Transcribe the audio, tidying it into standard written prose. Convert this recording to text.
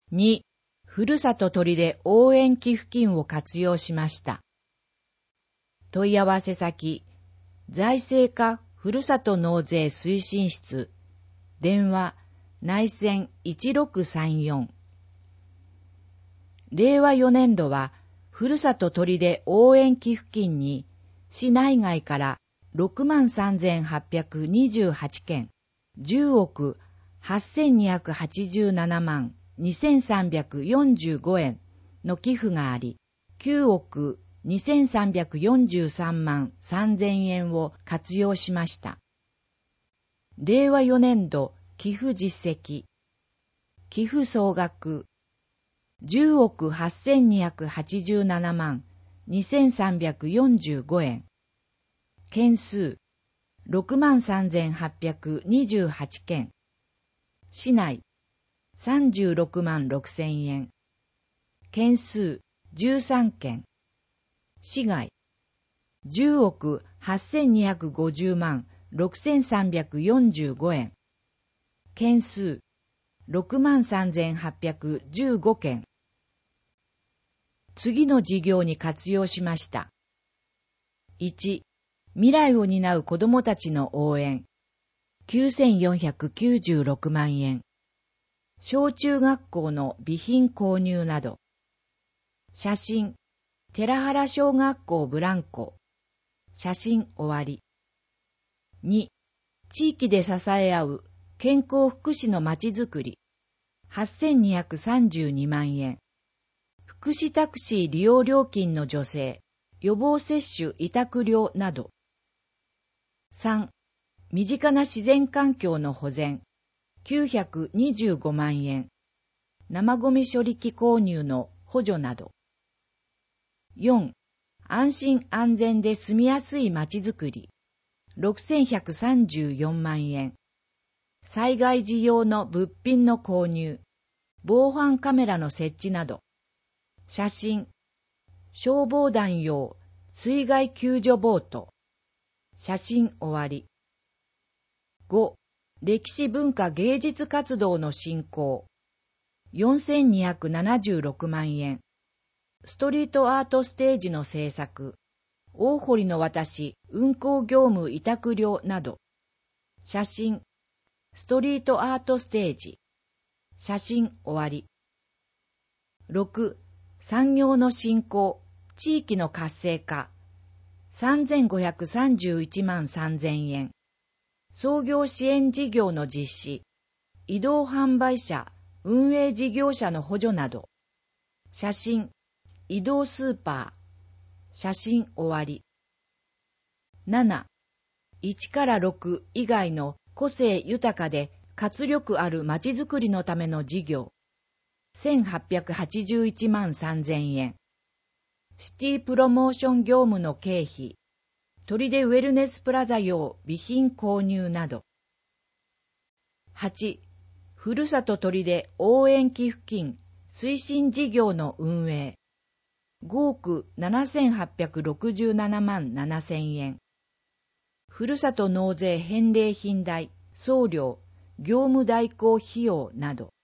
2、ふるさと砦応援寄付金を活用しました。問い合わせ先、財政課ふるさと納税推進室、電話、内線1634。令和4年度は、ふるさと砦応援寄付金に、市内外から63,828件、10億8,287万2,345円の寄付があり、9億2,343万3,000円を活用しました。令和4年度寄付実績、寄付総額10億8,287万2,345円、件数63,828件、市内36万6,000円、件数13件、市外10億8,250万6,345円、件数63,815件。次の事業に活用しました。1、未来を担う子どもたちの応援、9,496万円。小中学校の備品購入など。写真、寺原小学校ブランコ。写真終わり。2、地域で支え合う健康福祉のまちづくり。8,232万円。福祉タクシー利用料金の助成、予防接種委託料など。3、身近な自然環境の保全、925万円。生ゴミ処理機購入の補助など。4、安心安全で住みやすいまちづくり、6,134万円。災害時用の物品の購入、防犯カメラの設置など。写真、消防団用水害救助ボート。写真終わり。5、歴史文化芸術活動の振興。4,276万円。ストリートアートステージの制作。大堀の渡運行業務委託料など。写真、ストリートアートステージ。写真終わり。6、産業の振興、地域の活性化。3,531万3,000円。創業支援事業の実施。移動販売車、運営事業者の補助など。写真、移動スーパー。写真終わり。7、1から6以外の個性豊かで活力あるまちづくりのための事業。1,881万3,000円。シティプロモーション業務の経費。砦ウェルネスプラザ用備品購入など。8、ふるさと砦応援寄付金推進事業の運営。5億7,867万7,000円。ふるさと納税返礼品代、送料、業務代行費用など。